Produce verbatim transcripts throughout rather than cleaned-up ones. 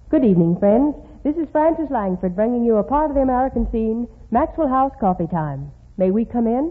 Good evening, friends. This is Frances Langford bringing you a part of the American scene, Maxwell House Coffee Time. May we come in?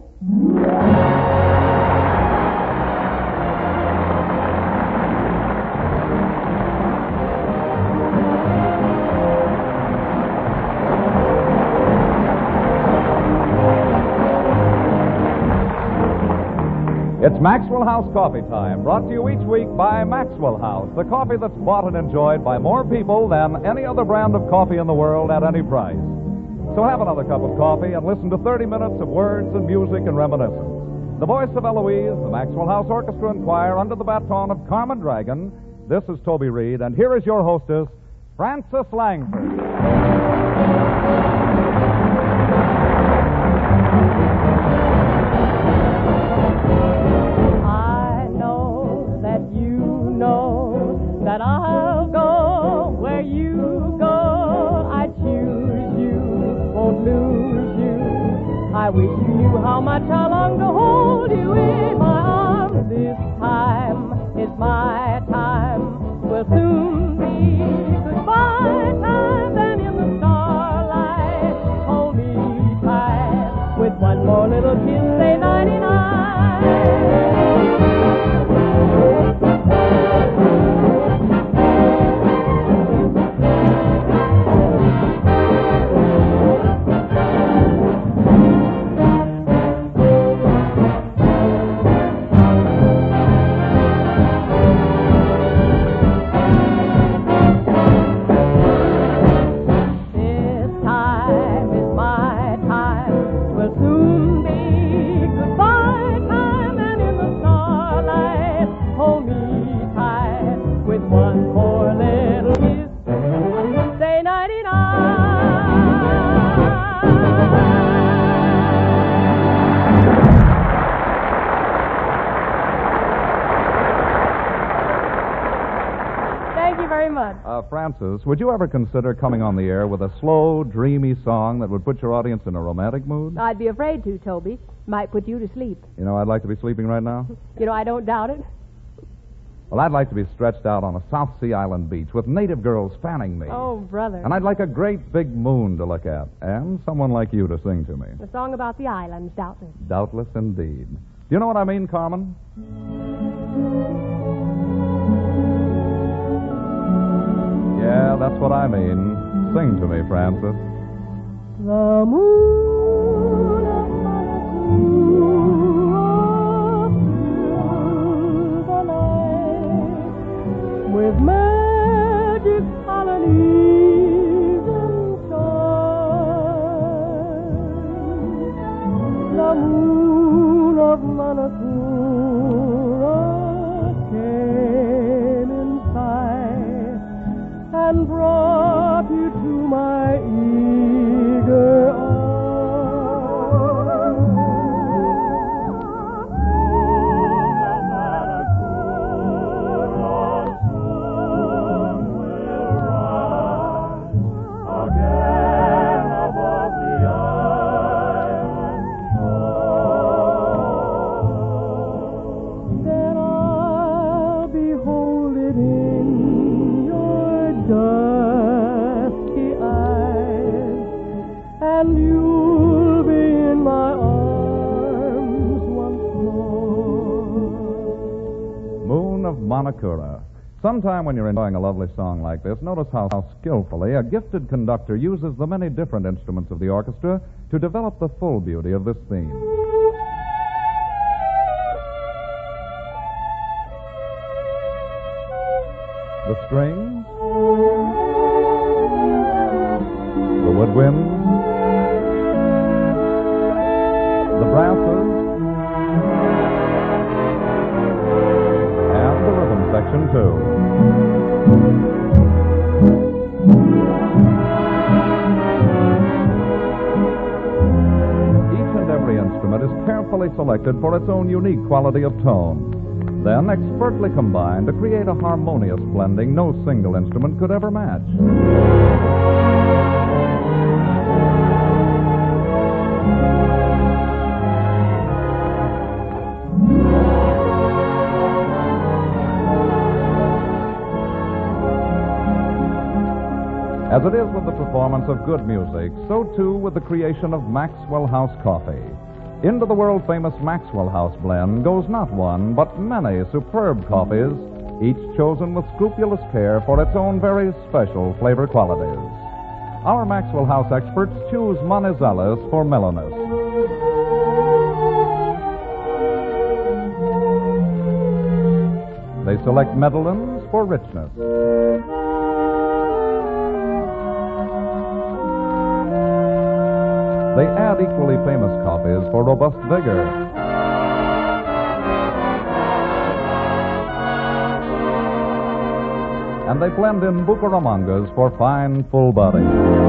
It's Maxwell House Coffee Time, brought to you each week by Maxwell House, the coffee that's bought and enjoyed by more people than any other brand of coffee in the world at any price. So have another cup of coffee and listen to thirty minutes of words and music and reminiscence. The voice of Eloise, the Maxwell House Orchestra and Choir, under the baton of Carmen Dragon. This is Toby Reed, and here is your hostess, Frances Langford. That I'll go where you go. I choose you, won't lose you. I wish you knew how much I long to hold you in my arms. This time is my time. Will soon be goodbye time. And in the starlight, hold me tight. With one more little kiss, say ninety-nine. Uh, Frances, would you ever consider coming on the air with a slow, dreamy song that would put your audience in a romantic mood? I'd be afraid to, Toby. Might put you to sleep. You know, I'd like to be sleeping right now. You know, I don't doubt it. Well, I'd like to be stretched out on a South Sea Island beach with native girls fanning me. Oh, brother. And I'd like a great big moon to look at, and someone like you to sing to me. A song about the islands, doubtless. Doubtless indeed. Do you know what I mean, Carmen? Yeah, that's what I mean. Sing to me, Frances. The moon of Manacor the night with magic colonies and stars. The moon of Manacor came in sight and brought you to my eager arms. Soon will rise again above the island shore. Then I'll behold it in dusky eyes, and you'll be in my arms once more. Moon of Manacor. Sometime when you're enjoying a lovely song like this, notice how, how skillfully a gifted conductor uses the many different instruments of the orchestra to develop the full beauty of this theme. The strings, the woodwinds, the brasses, and the rhythm section, too. Each and every instrument is carefully selected for its own unique quality of tone, then expertly combined to create a harmonious blending no single instrument could ever match. As it is with the performance of good music, so too with the creation of Maxwell House coffee. Into the world-famous Maxwell House blend goes not one, but many superb coffees, each chosen with scrupulous care for its own very special flavor qualities. Our Maxwell House experts choose Manizales for mellowness. They select Medellins for richness. They add equally famous coffees for robust vigor. And they blend in Bucaramangas for fine, full body.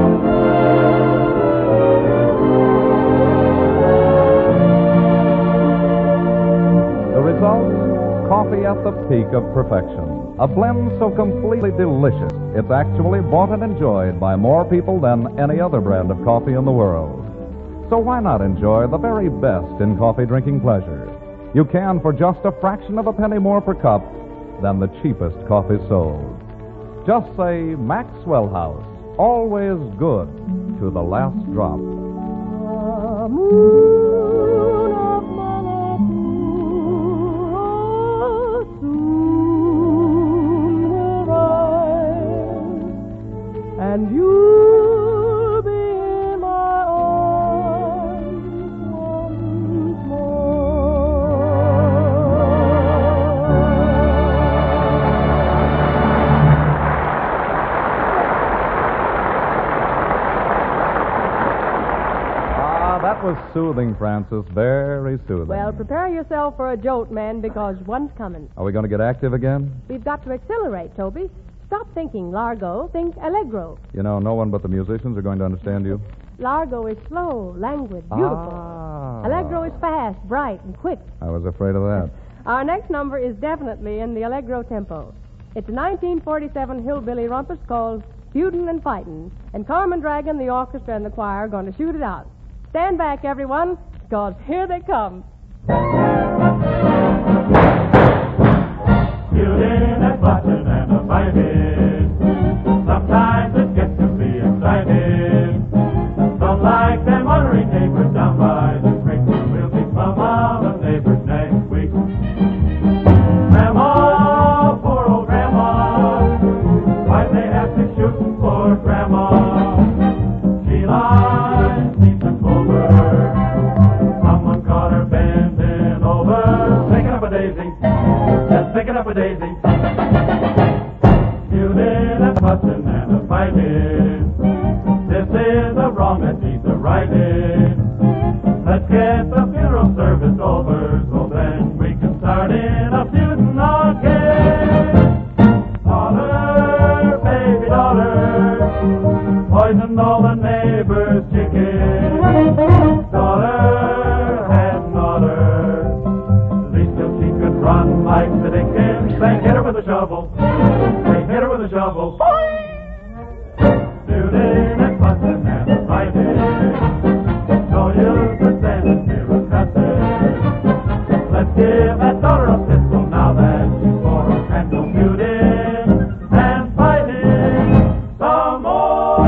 The result? Coffee at the peak of perfection. A blend so completely delicious, it's actually bought and enjoyed by more people than any other brand of coffee in the world. So why not enjoy the very best in coffee drinking pleasure? You can for just a fraction of a penny more per cup than the cheapest coffee sold. Just say Maxwell House, always good to the last drop. The moon of Malibu soon will rise, and you'll be in my arms once more. Ah, that was soothing, Francis. Very soothing. Well, prepare yourself for a jolt, man, because one's coming. Are we going to get active again? We've got to accelerate, Toby. Stop thinking Largo. Think Allegro. You know, no one but the musicians are going to understand you. Largo is slow, languid, beautiful. Ah. Allegro is fast, bright, and quick. I was afraid of that. Our next number is definitely in the Allegro tempo. It's a nineteen forty-seven hillbilly rumpus called Feudin' and Fightin', and Carmen Dragon, the orchestra, and the choir are going to shoot it out. Stand back, everyone, because here they come. Feuding and fighting and a fighting. Sometimes it gets to be exciting. Don't like them honoring neighbors down by the creek. We'll be plumb out of neighbors next week. Grandma, poor old Grandma, why'd they have to shoot poor Grandma? She lies deep in clover. Someone caught her bending over, picking up a daisy. Just picking up a daisy. Feuding and fussing and a fighting. This is a wrong that needs a righting. Let's get the funeral service over, so then we can start in a feuding again. Daughter, baby daughter, poisoned all the neighbors' chickens. Daughter had daughter, at least till she could run like the Dickens. They hit her with a shovel. They hit her with a shovel. Feuding and fussing and a fighting. No use to stand here and cussing. Let's give that daughter a pistol now that she's for us, and go feuding and fighting some more.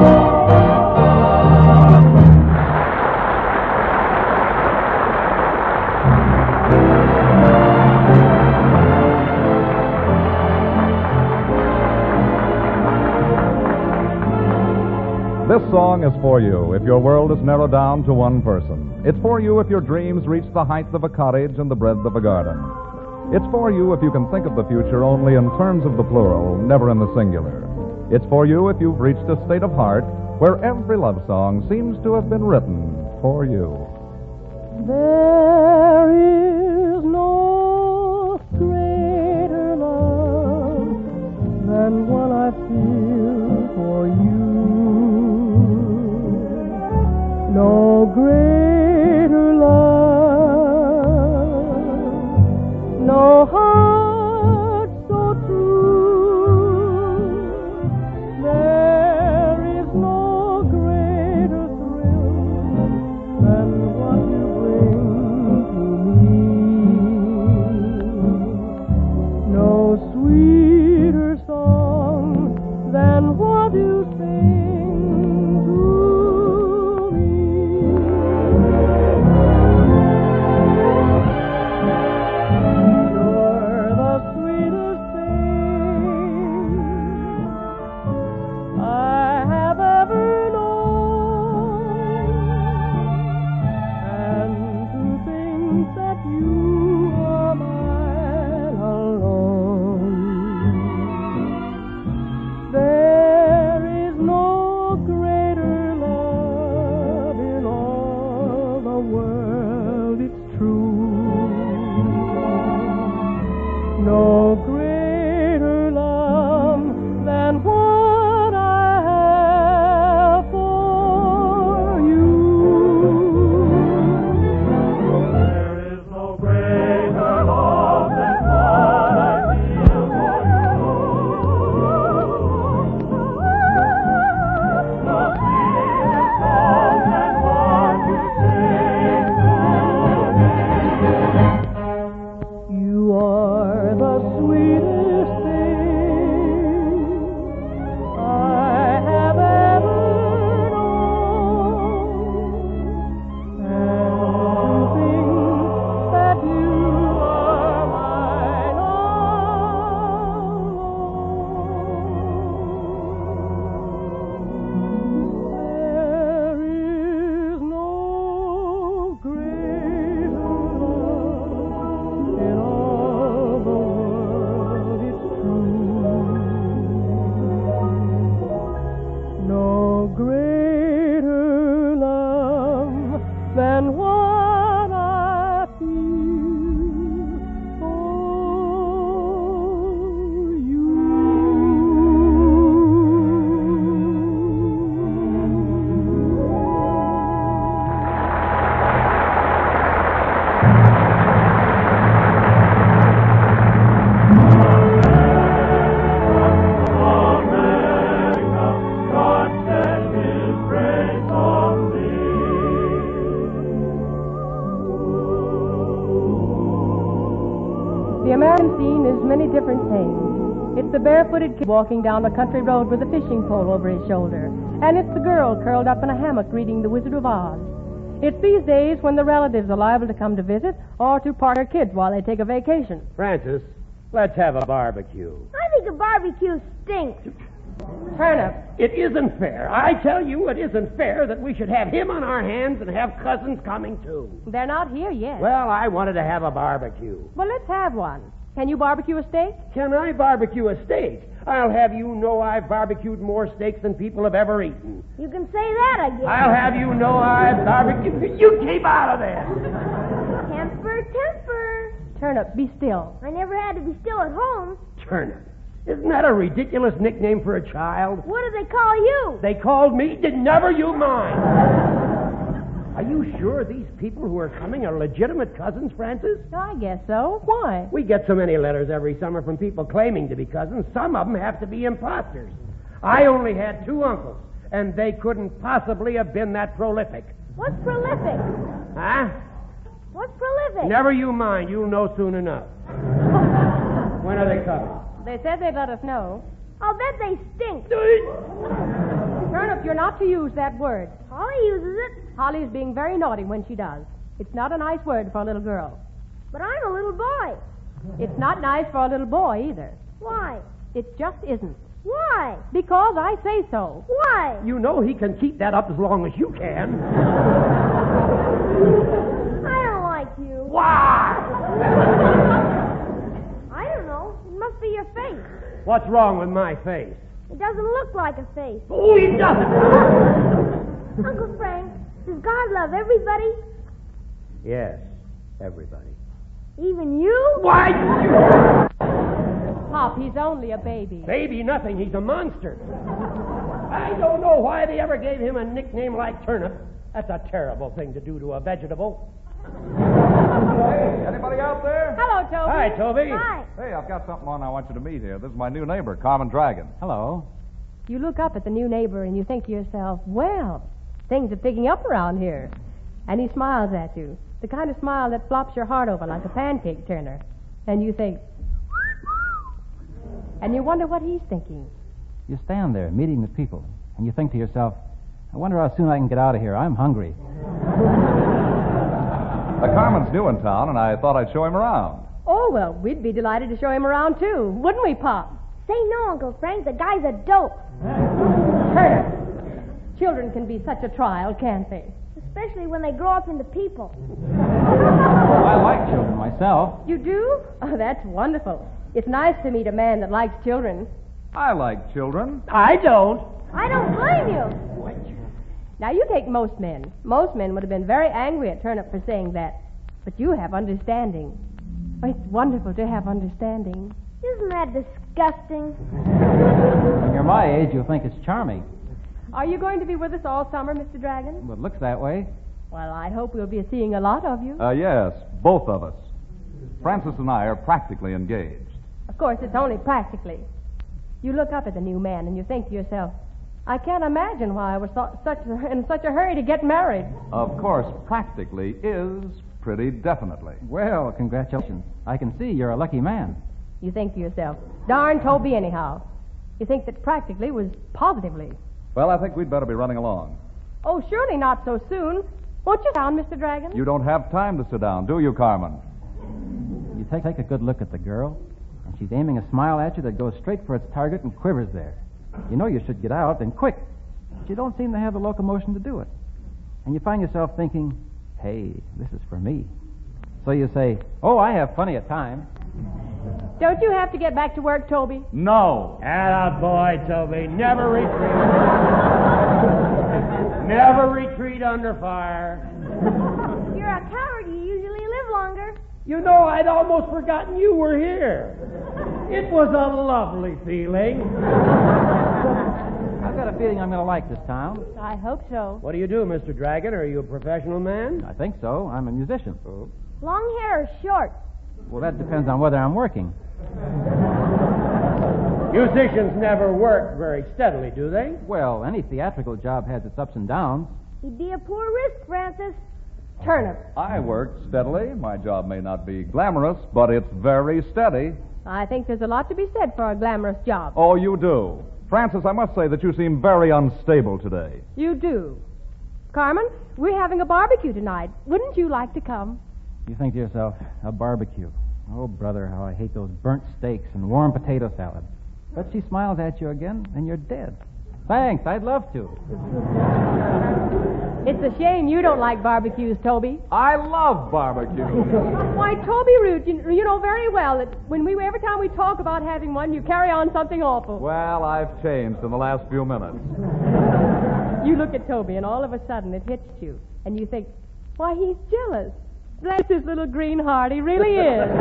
This song is for you if your world is narrowed down to one person. It's for you if your dreams reach the height of a cottage and the breadth of a garden. It's for you if you can think of the future only in terms of the plural, never in the singular. It's for you if you've reached a state of heart where every love song seems to have been written for you. There is no greater love than what I feel for you. No greater love, no heart so true. There is no greater thrill than what you bring to me. No sweeter song than won't you sing to me? You're the sweetest thing I have ever known, and to think that you are mine alone. There is no greater love in all the world, it's true. No greater love than what I have for you. There is no greater love than what I feel for you. The sweetest song than what you sing to me. You are the sweetest thing I have ever known, and to think that you are mine alone. There is no greater love in all the world, it's true. No greater love than what I feel for you. God send His grace on The American scene is many different things. It's the barefooted kid walking down the country road with a fishing pole over his shoulder. And it's the girl curled up in a hammock reading The Wizard of Oz. It's these days when the relatives are liable to come to visit or to park their kids while they take a vacation. Francis, let's have a barbecue. I think a barbecue stinks. Turnip. It isn't fair. I tell you, it isn't fair that we should have him on our hands and have cousins coming too. They're not here yet. Well, I wanted to have a barbecue. Well, let's have one. Can you barbecue a steak? Can I barbecue a steak? I'll have you know I've barbecued more steaks than people have ever eaten. You can say that, I guess. I'll have you know I've barbecued... You keep out of there! Temper, temper. Turnip, be still. I never had to be still at home. Turnip. Isn't that a ridiculous nickname for a child? What do they call you? They called me... Did never you mind. Are you sure these people who are coming are legitimate cousins, Francis? I guess so. Why? We get so many letters every summer from people claiming to be cousins. Some of them have to be imposters. I only had two uncles, and they couldn't possibly have been that prolific. What's prolific? Huh? What's prolific? Never you mind. You'll know soon enough. When are they coming? They said they'd let us know. I'll bet they stink. Turnip, you're not to use that word. Holly uses it, Holly's being very naughty when she does. It's not a nice word for a little girl. but I'm a little boy. It's not nice for a little boy either. Why? It just isn't. Why? Because I say so. Why? You know he can keep that up as long as you can. I don't like you. Why? I don't know. It must be your face. What's wrong with my face? It doesn't look like a face. Oh, he doesn't. Uncle Frank, does God love everybody? Yes, everybody. Even you? Why? Pop, he's only a baby. Baby, nothing. He's a monster. I don't know why they ever gave him a nickname like Turnip. That's a terrible thing to do to a vegetable. Hey, anybody out there? Hello, Toby. Hi, Toby. Hi. Hey, I've got something on I want you to meet here. This is my new neighbor, Common Dragon. Hello. You look up at the new neighbor and you think to yourself, well, things are picking up around here. And he smiles at you. The kind of smile that flops your heart over like a pancake turner. And you think, and you wonder what he's thinking. You stand there meeting the people, and you think to yourself, I wonder how soon I can get out of here. I'm hungry. Uh, Carmen's new in town, and I thought I'd show him around. Oh, well, we'd be delighted to show him around, too. Wouldn't we, Pop? Say no, Uncle Frank. The guy's a dope. Children can be such a trial, can't they? Especially when they grow up into people. I like children myself. You do? Oh, that's wonderful. It's nice to meet a man that likes children. I like children. I don't. I don't blame you. Now, you take most men. Most men would have been very angry at Turnip for saying that. But you have understanding. Oh, it's wonderful to have understanding. Isn't that disgusting? When you're my age, you'll think it's charming. Are you going to be with us all summer, Mister Dragon? Well, it looks that way. Well, I hope we'll be seeing a lot of you. Uh, yes, both of us. Francis and I are practically engaged. Of course, it's only practically. You look up at the new man and you think to yourself, I can't imagine why I was so, such in such a hurry to get married. Of course, practically is pretty definitely. Well, congratulations. I can see you're a lucky man. You think to yourself, darn Toby anyhow. You think that practically was positively. Well, I think we'd better be running along. Oh, surely not so soon. Won't you down, Mister Dragon? You don't have time to sit down, do you, Carmen? You take, take a good look at the girl, and she's aiming a smile at you that goes straight for its target and quivers there. You know you should get out, and quick. But you don't seem to have the locomotion to do it. And you find yourself thinking, hey, this is for me. So you say, oh, I have plenty of time. Don't you have to get back to work, Toby? No. Atta boy, Toby. Never retreat. Never retreat under fire. You're a coward. You usually live longer. You know, I'd almost forgotten you were here. It was a lovely feeling. I've got a feeling I'm going to like this town. I hope so. What do you do, Mister Dragon? Are you a professional man? I think so. I'm a musician. Long hair or short? Well, that depends on whether I'm working. Musicians never work very steadily, do they? Well, any theatrical job has its ups and downs. He'd be a poor risk, Francis. Turnip. I work steadily. My job may not be glamorous, but it's very steady. I think there's a lot to be said for a glamorous job. Oh, you do. Francis, I must say that you seem very unstable today. You do. Carmen, we're having a barbecue tonight. Wouldn't you like to come? You think to yourself, a barbecue. Oh, brother, how I hate those burnt steaks and warm potato salad. But she smiles at you again, and you're dead. Thanks, I'd love to. It's a shame you don't like barbecues, Toby. I love barbecue. Why, Toby Root, you, you know very well that when we every time we talk about having one, you carry on something awful. Well, I've changed in the last few minutes. You look at Toby, and all of a sudden it hits you, and you think, why, he's jealous. Bless his little green heart, he really is.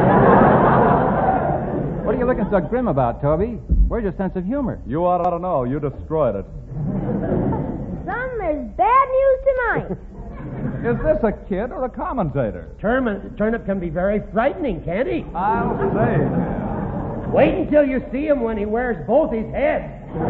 What are you looking so grim about, Toby? Where's your sense of humor? You ought to know. You destroyed it. Son, there's bad news tonight. Is this a kid or a commentator? Turnip, Turnip can be very frightening, can't he? I'll say. Wait until you see him when he wears both his heads.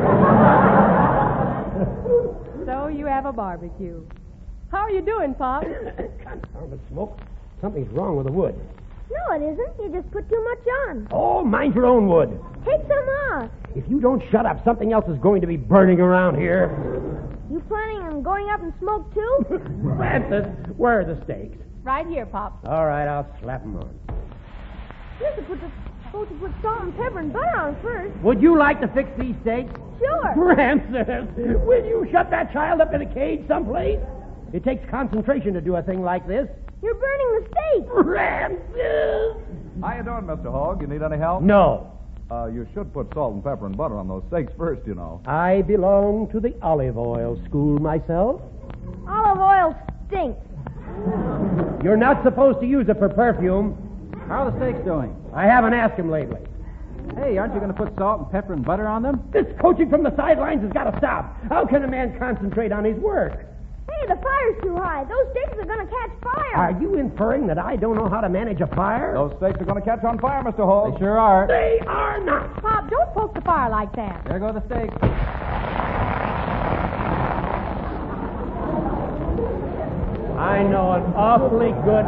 So you have a barbecue. How are you doing, Pop? Confounded smoke. Something's wrong with the wood. No, it isn't. You just put too much on. Oh, mind your own wood. Take some off. If you don't shut up, something else is going to be burning around here. You planning on going up and smoke too? Francis, where are the steaks? Right here, Pop. All right, I'll slap them on. You're supposed to, supposed to put salt and pepper and butter on first. Would you like to fix these steaks? Sure. Francis, will you shut that child up in a cage someplace? It takes concentration to do a thing like this. You're burning the steak. Francis! How you doing, Mister Hogg? You need any help? No. Uh, you should put salt and pepper and butter on those steaks first, you know. I belong to the olive oil school myself. Olive oil stinks. You're not supposed to use it for perfume. How are the steaks doing? I haven't asked him lately. Hey, aren't you going to put salt and pepper and butter on them? This coaching from the sidelines has got to stop. How can a man concentrate on his work? Hey, the fire's too high. Those steaks are going to catch fire. Are you inferring that I don't know how to manage a fire? Those steaks are going to catch on fire, Mister Hogg. They sure are. They are not. Pop, don't poke the fire like that. There go the steaks. I know an awfully good...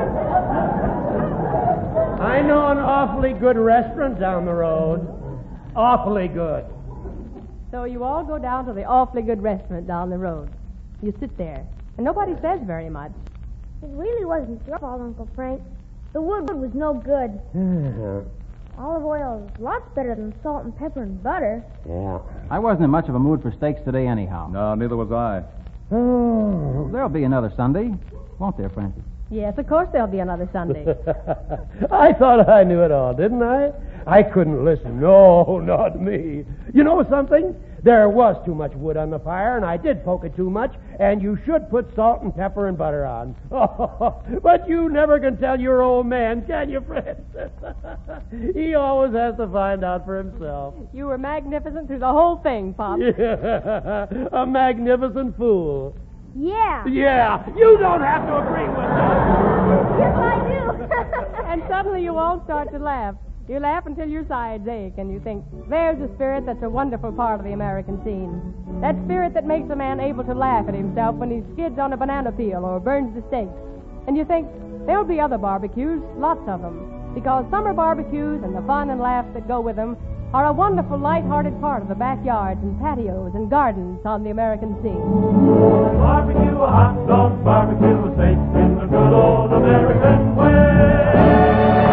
I know an awfully good restaurant down the road. Awfully good. So you all go down to the awfully good restaurant down the road. You sit there, and nobody says very much. It really wasn't your fault, Uncle Frank. The wood was no good. Olive oil is lots better than salt and pepper and butter. Yeah. I wasn't in much of a mood for steaks today anyhow. No, neither was I. Oh. There'll be another Sunday, won't there, Frankie? Yes, of course there'll be another Sunday. I thought I knew it all, didn't I? I couldn't listen. No, not me. You know something? There was too much wood on the fire, and I did poke it too much, and you should put salt and pepper and butter on. Oh, but you never can tell your old man, can you, Fred? He always has to find out for himself. You were magnificent through the whole thing, Pop. Yeah, a magnificent fool. Yeah. Yeah, you don't have to agree with that. Yes, I do. And suddenly you all start to laugh. You laugh until your sides ache, and you think, there's a spirit that's a wonderful part of the American scene. That spirit that makes a man able to laugh at himself when he skids on a banana peel or burns the steaks. And you think, there'll be other barbecues, lots of them, because summer barbecues and the fun and laughs that go with them are a wonderful, light-hearted part of the backyards and patios and gardens on the American scene. Barbecue a hot dog, barbecue a steak in the good old American way.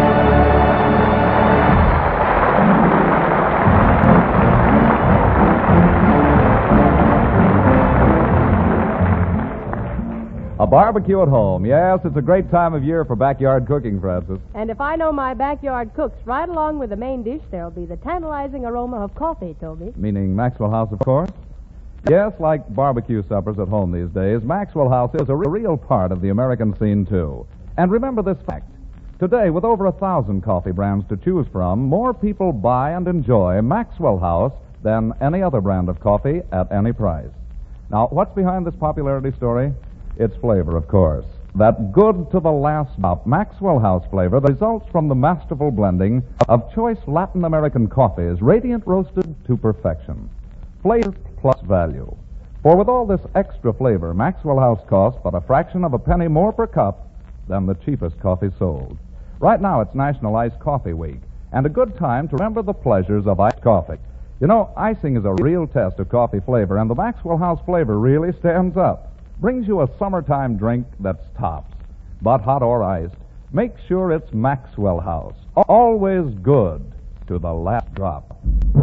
A barbecue at home. Yes, it's a great time of year for backyard cooking, Francis. And if I know my backyard cooks, right along with the main dish, there'll be the tantalizing aroma of coffee, Toby. Meaning Maxwell House, of course. Yes, like barbecue suppers at home these days, Maxwell House is a real part of the American scene, too. And remember this fact. Today, with over a thousand coffee brands to choose from, more people buy and enjoy Maxwell House than any other brand of coffee at any price. Now, what's behind this popularity story? It's flavor, of course. That good to the last drop Maxwell House flavor that results from the masterful blending of choice Latin American coffees, radiant roasted to perfection. Flavor plus value. For with all this extra flavor, Maxwell House costs but a fraction of a penny more per cup than the cheapest coffee sold. Right now, it's National Iced Coffee Week, and a good time to remember the pleasures of iced coffee. You know, icing is a real test of coffee flavor, and the Maxwell House flavor really stands up. Brings you a summertime drink that's tops, but hot or iced. Make sure it's Maxwell House. Always good to the last drop.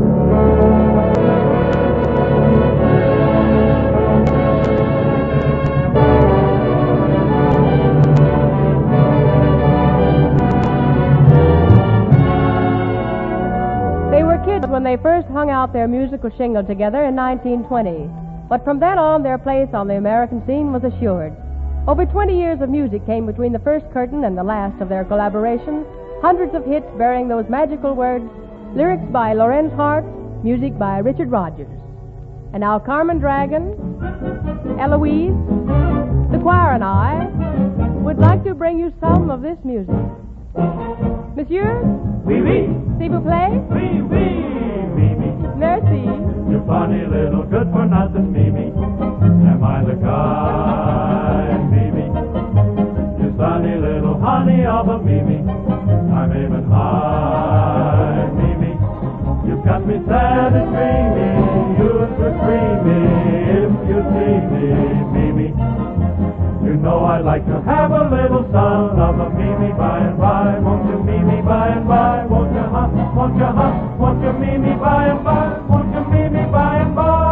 They were kids when they first hung out their musical shingle together in nineteen twenty. But from then on, their place on the American scene was assured. Over twenty years of music came between the first curtain and the last of their collaboration, hundreds of hits bearing those magical words, lyrics by Lorenz Hart, music by Richard Rodgers. And now Carmen Dragon, Eloise, the choir and I would like to bring you some of this music. Monsieur? Oui, oui. S'il vous plaît? Oui, oui, Mimi. Merci. You funny little good-for-nothing Mimi. Am I the kind, Mimi? You sunny little honey of a Mimi. I'm aiming high, Mimi. You've got me sad and dreamy. You'd free me if you see me, Mimi. You know I'd like to have a little son of a Mimi by and by. Won't you Mimi by and by? Won't you, huh? Won't you, huh? Won't you Mimi by and by? Won't you Mimi by and by?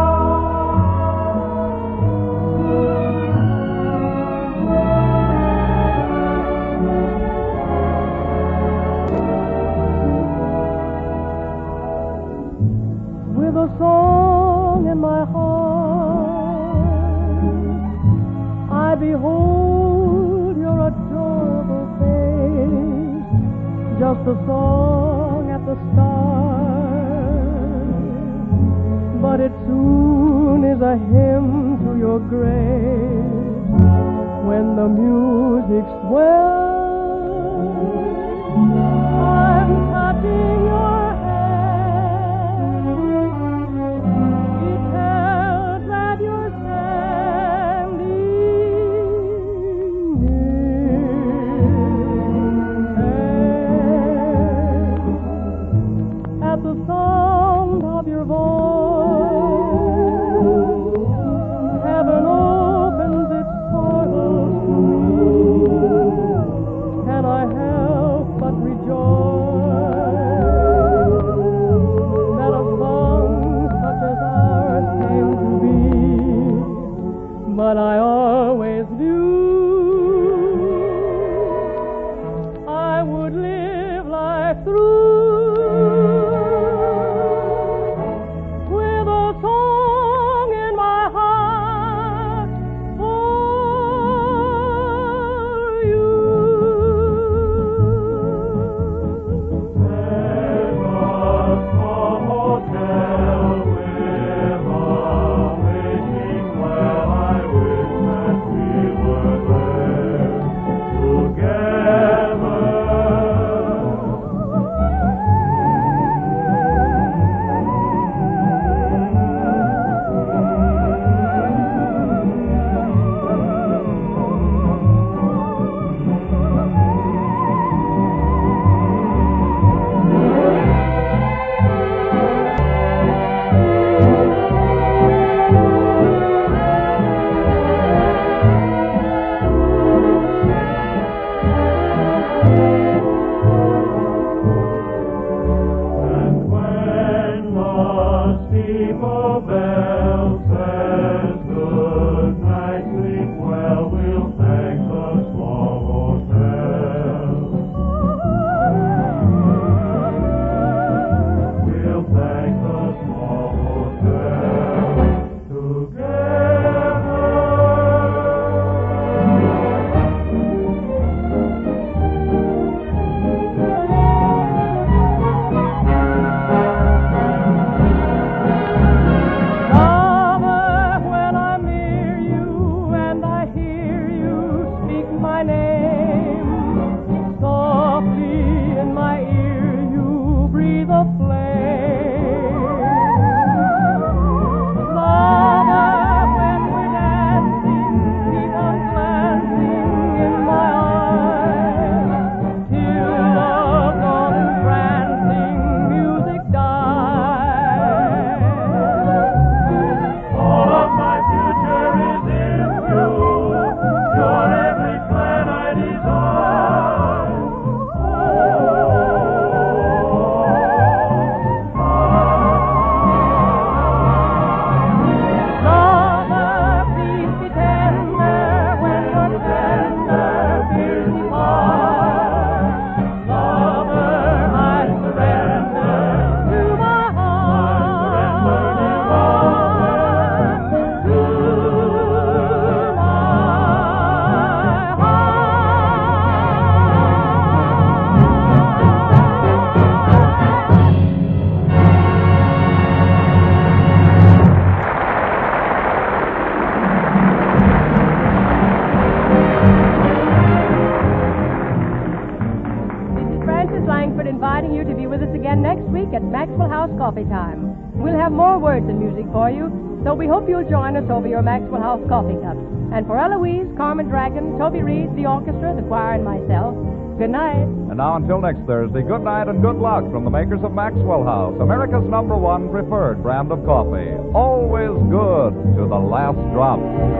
With a song in my heart, I behold your adorable face, just a song at the start, but it soon is a hymn to your grace. When the music swells, I'm touching your hand. It tells that you're standing near. And at the song the steeple bell says good night, sleep well, we'll thank the small hotel. We'll thank the small hotel together. Lover, when I'm near you and I hear you speak my name, softly in my ear you breathe a flame. Lover, when we're dancing, keep on glancing in my eyes, till love's all entrancing music dies. All of my future is in you. You're every plan I desire. Lover, please be tender when your tender fears depart. Lover, I surrender to my heart. To my heart. This is Frances Langford inviting you to be with us again next week at Maxwell House Coffee Time. We'll have more words and music for you, so we hope you'll join us over your Maxwell House coffee cups. And for Eloise, Carmen Dragon, Toby Reed, the orchestra, the choir, and myself, good night. And now until next Thursday, good night and good luck from the makers of Maxwell House, America's number one preferred brand of coffee. Always good to the last drop.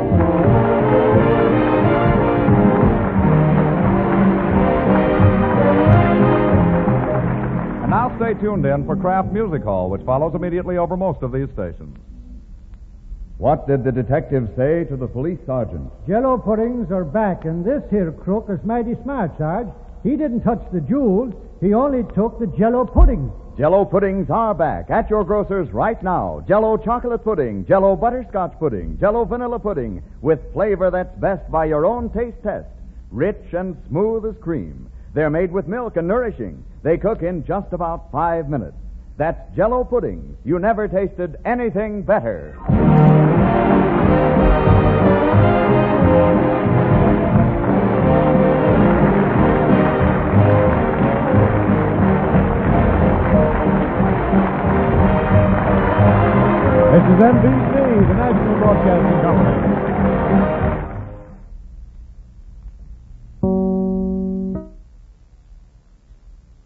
And now stay tuned in for Kraft Music Hall, which follows immediately over most of these stations. What did the detective say to the police sergeant? Jello puddings are back, and this here crook is mighty smart, Sarge. He didn't touch the jewels. He only took the Jello pudding. Jello puddings are back at your grocer's right now. Jello chocolate pudding, Jello butterscotch pudding, Jello vanilla pudding, with flavor that's best by your own taste test. Rich and smooth as cream. They're made with milk and nourishing. They cook in just about five minutes. That's Jello puddings. You never tasted anything better. This is N B C, the National Broadcasting Company.